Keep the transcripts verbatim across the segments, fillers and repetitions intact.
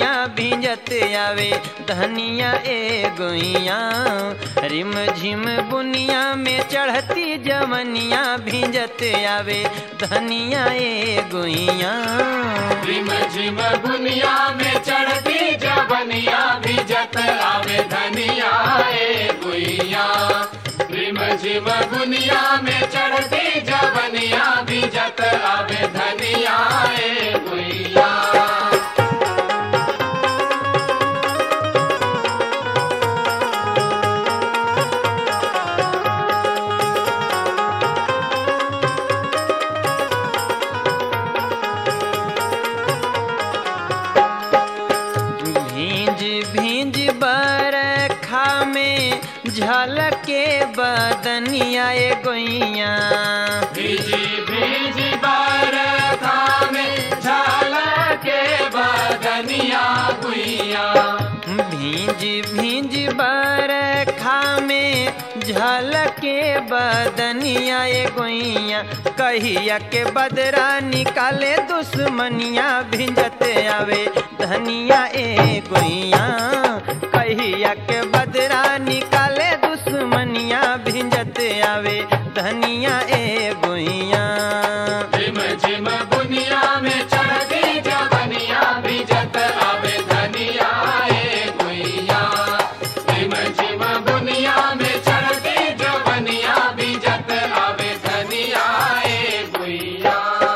जवनिया भिंजत आवे धनिया ए गोइया। रिम झिम बुनिया में चढ़ती जवनिया भिंजत आवे धनिया ए गोइया। रिम झिम बुनिया में चढ़ती जवनिया भिंजत आवे धनिया ए गोइया। रिम झिम बुनिया में चढ़ती जवनिया भिंजत आवे धनिया ए गोइया। झलके बदनिया ए गोइया। भीजी भीजी बरखा में झलके बदनिया गुइया। भींजी भींजी बरखा में झलके बदनिया ए गोइया। कहिया के बदरा निकाले दुश्मनिया भिंजत आवे धनिया ए गोइया। कहिया के बदरा निकाले दुश्मनिया भिंजत आवे धनिया ए गोइया। झिम झिम बुनिया में चढ़ती जवनिया भिंजत आवे धनिया ए गोइया। झिम झिम बुनिया में चढ़ती जवनिया भिंजत आवे धनिया ए गोइया।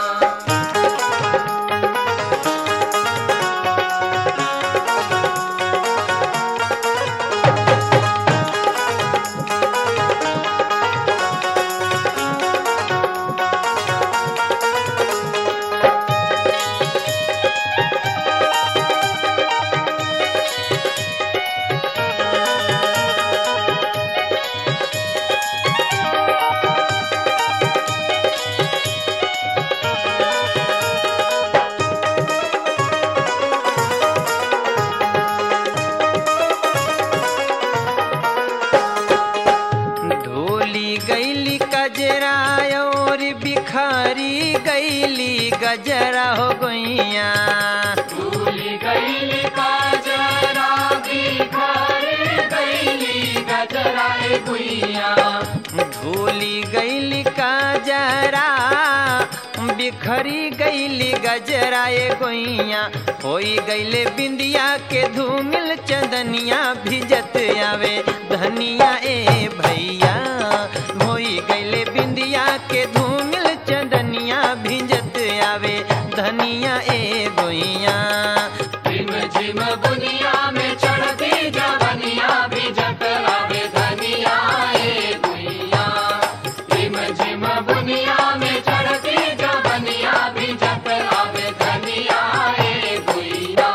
बिखरी गईली गजरा हो गोइया। भूली गईली गजरा बिखरी गईली गजरा ए गुइया। भूली गईली गजरा बिखरी गईली गजरा ए गोइया। होई गईले बिंदिया के धूमिल चंदनिया भिजत आवे धनिया ए भैया। होई गईले बिंदिया के धूमिल चंदनिया भिजत आवे धनिया ए गोइया। झिम झिम बुनिया में चढ़ती जवनिया भिजत आवे धनिया ए गोइया। झिम झिम बुनिया में चढ़ती जवनिया भिजत आवे धनिया ए गोइया।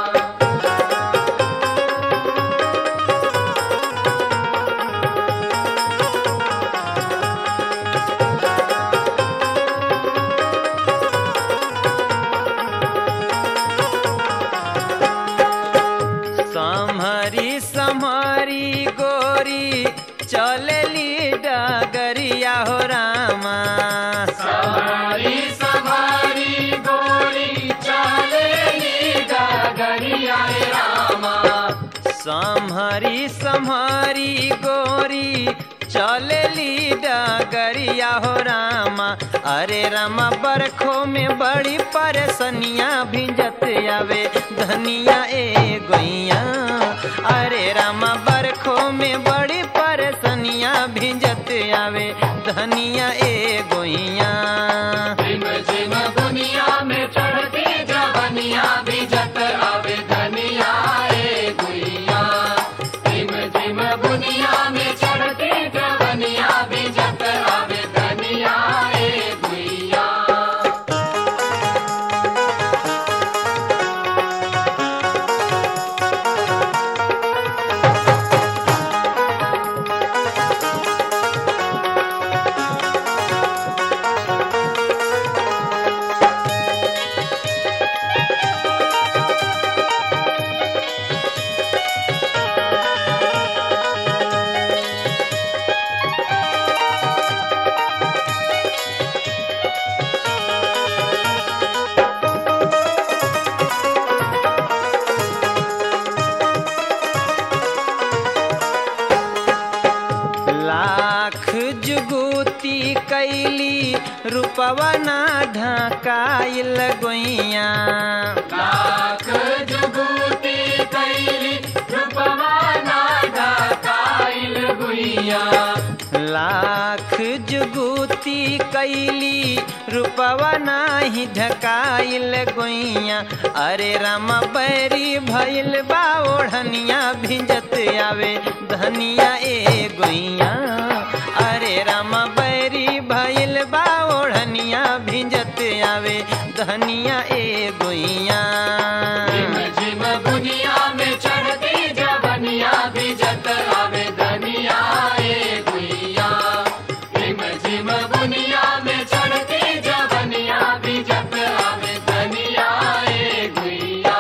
सम्हरी सम्हरी गोरी चलेली डगरिया हो रामा। सम्हरी सम्हरी गोरी चलेली डगरिया ए रामा। सम्हरी सम्हरी गोरी चलेली डगरिया हो रामा। अरे रामा बरखों में बड़ी परेशानियां भिंजत आवे धनिया ए गोइया। अरे रामा बरखों में बड़ी परेशानियां भिंजत आवे धनिया ए गोइया। झिम झिम बुनिया में चढ़ती जवनिया भिजत आवे धनिया ए गोइया। झिम झिम बुनिया में चढ़ती जवनिया भिजत आवे धनिया ए गोइया। धनिया रूपवा ना ढकाइल गोइया लाख जुगुती कैली रूपवा ना ढकाइल गुइया लाख जुगुती कैली रूपवा नाही ढकाइल गोइया अरे रामा बैरी भइल बा ओढ़निया भिंजत आवे धनिया ए गोइया अरे रामा बैरी भइल बा ओढ़निया भिंजत आवे धनिया ए गोइया झिम झिम बुनिया में चढ़ती जवनिया भिजत आवे धनिया ए गुइया झिम झिम बुनिया में चढ़ती जवनिया भिजत आवे धनिया ए गुइया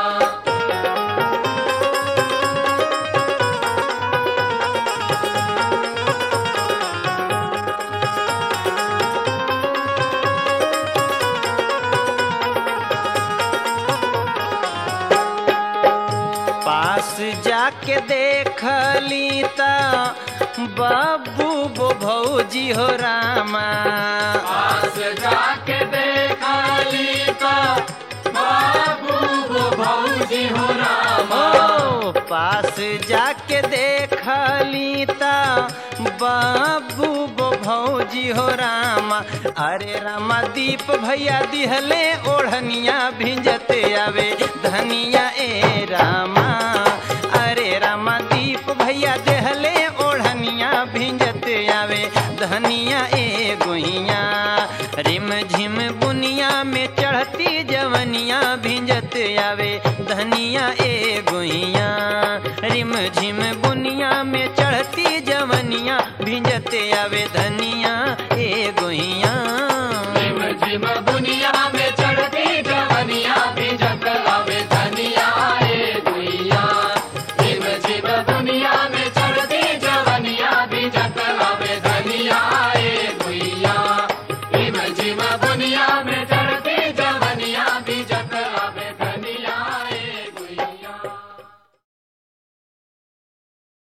पास जाके देखली ता बाबू बो भौजी हो रामा पास जाके देखा ली तो बाबू वो भौजी हो रामा ओ पास जाके देखली ता बाबू बो भौजी हो रामा अरे रामा दीप भैया दिहले ओढ़निया भिंजत आवे धनिया ए रामा अरे रामा दीप भैया देहले ओढ़निया भिंजत आवे धनिया ए गोइया रिम झिम बुनिया में चढ़ती जवनिया भिंजत आवे धनिया ए गोइया रिम झिम बुनिया में चढ़ती जवनिया भिंजत आवे धनिया